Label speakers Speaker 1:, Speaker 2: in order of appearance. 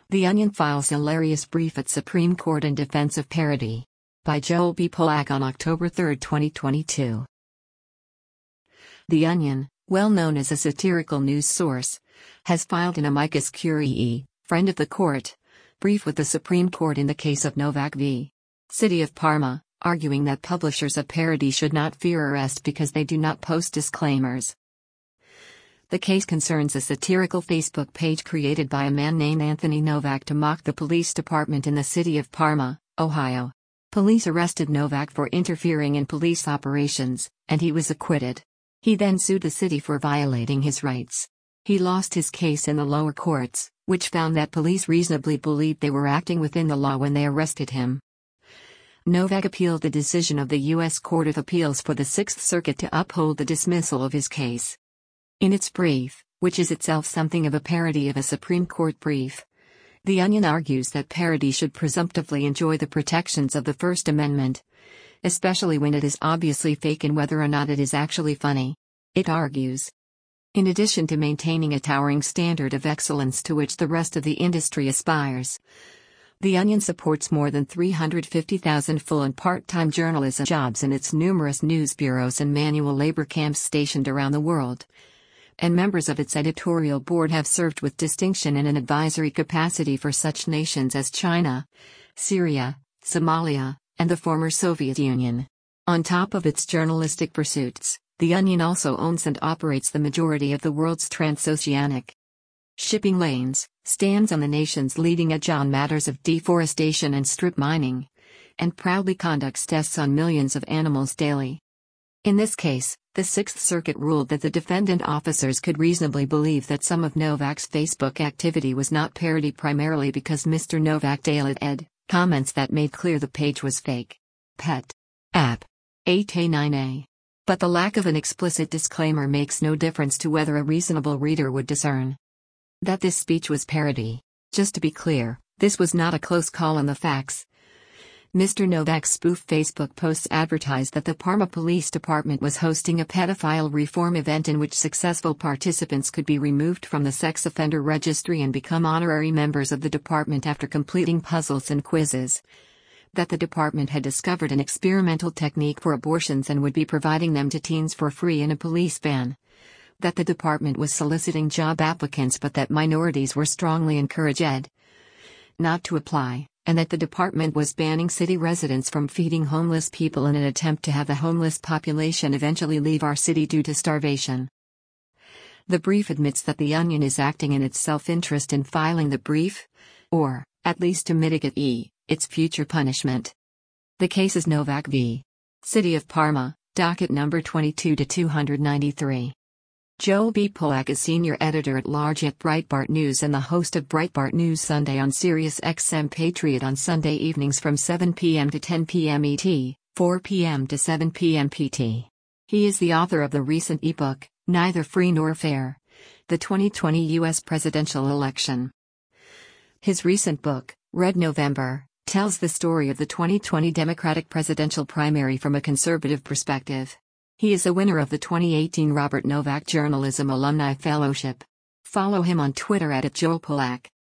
Speaker 1: The Onion files hilarious brief at Supreme Court in defense of parody. By Joel B. Polak on October 3, 2022. The Onion, well known as a satirical news source, has filed an amicus curiae, friend of the court, brief with the Supreme Court in the case of Novak v. City of Parma, arguing that publishers of parody should not fear arrest because they do not post disclaimers. The case concerns a satirical Facebook page created by a man named Anthony Novak to mock the police department in the city of Parma, Ohio. Police arrested Novak for interfering in police operations, and he was acquitted. He then sued the city for violating his rights. He lost his case in the lower courts, which found that police reasonably believed they were acting within the law when they arrested him. Novak appealed the decision of the U.S. Court of Appeals for the Sixth Circuit to uphold the dismissal of his case. In its brief, which is itself something of a parody of a Supreme Court brief, The Onion argues that parody should presumptively enjoy the protections of the First Amendment, especially when it is obviously fake and whether or not it is actually funny. It argues, in addition to maintaining a towering standard of excellence to which the rest of the industry aspires, The Onion supports more than 350,000 full and part-time journalism jobs in its numerous news bureaus and manual labor camps stationed around the world, and members of its editorial board have served with distinction in an advisory capacity for such nations as China, Syria, Somalia, and the former Soviet Union. On top of its journalistic pursuits, The Onion also owns and operates the majority of the world's transoceanic shipping lanes, stands on the nation's leading edge on matters of deforestation and strip mining, and proudly conducts tests on millions of animals daily. In this case, the Sixth Circuit ruled that the defendant officers could reasonably believe that some of Novak's Facebook activity was not parody primarily because Mr. Novak deleted comments that made clear the page was fake. Pet. App. 8A9A. But the lack of an explicit disclaimer makes no difference to whether a reasonable reader would discern that this speech was parody. Just to be clear, this was not a close call on the facts. Mr. Novak's spoof Facebook posts advertised that the Parma Police Department was hosting a pedophile reform event in which successful participants could be removed from the sex offender registry and become honorary members of the department after completing puzzles and quizzes. That the department had discovered an experimental technique for abortions and would be providing them to teens for free in a police van. That the department was soliciting job applicants but that minorities were strongly encouraged not to apply, and that the department was banning city residents from feeding homeless people in an attempt to have the homeless population eventually leave our city due to starvation. The brief admits that The Onion is acting in its self-interest in filing the brief, or, at least to mitigate its future punishment. The case is Novak v. City of Parma, docket number 22-293. Joel B. Polak is senior editor-at-large at Breitbart News and the host of Breitbart News Sunday on Sirius XM Patriot on Sunday evenings from 7 p.m. to 10 p.m. ET, 4 p.m. to 7 p.m. PT. He is the author of the recent ebook, Neither Free Nor Fair: The 2020 U.S. Presidential Election. His recent book, Red November, tells the story of the 2020 Democratic presidential primary from a conservative perspective. He is a winner of the 2018 Robert Novak Journalism Alumni Fellowship. Follow him on Twitter @JoelPolak.